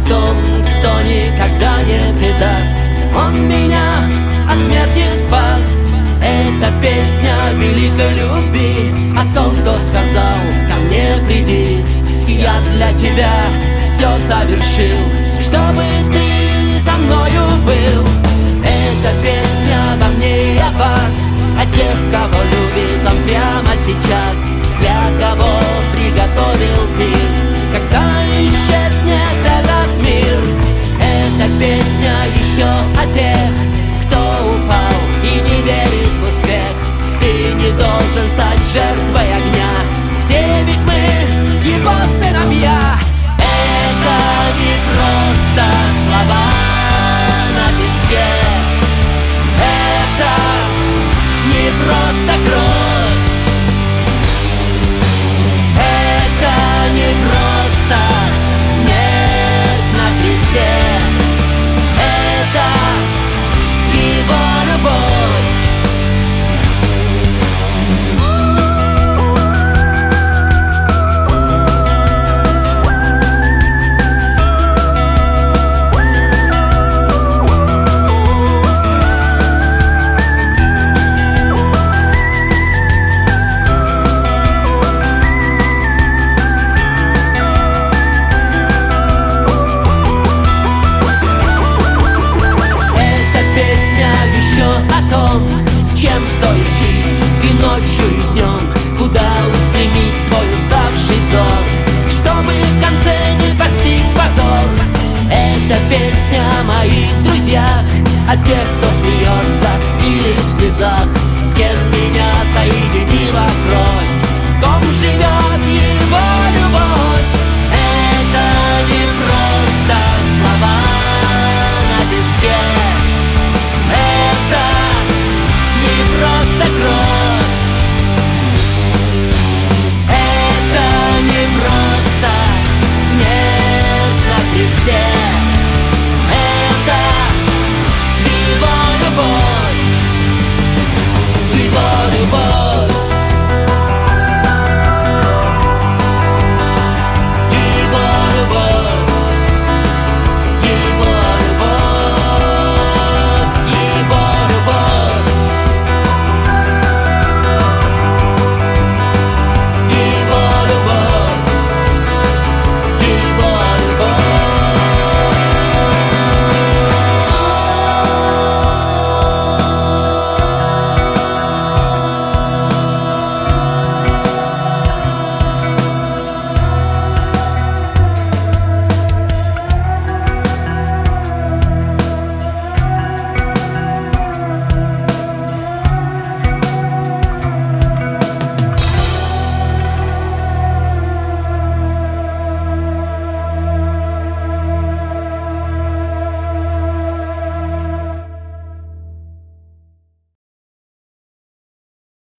том, кто никогда не предаст. Он меня от смерти спас. Это песня великой любви, о том, кто сказал: ко мне приди. Я для тебя все совершил, чтобы ты со мною был. Эта песня обо мне и о вас, о тех, кого любит он прямо сейчас, для кого приготовил пир, когда исчезнет этот мир. Эта песня еще о тех, кто упал и не верит в успех. Ты не должен стать жертвой огня, все ведь мы его сыновья. Это не просто слова на песке, это не просто кровь, это не просто смерть на кресте, это его любовь. Чем стоит жить и ночью, и днем, куда устремить свой уставший взор, чтобы в конце не постиг позор. Это песня о моих друзьях, о тех,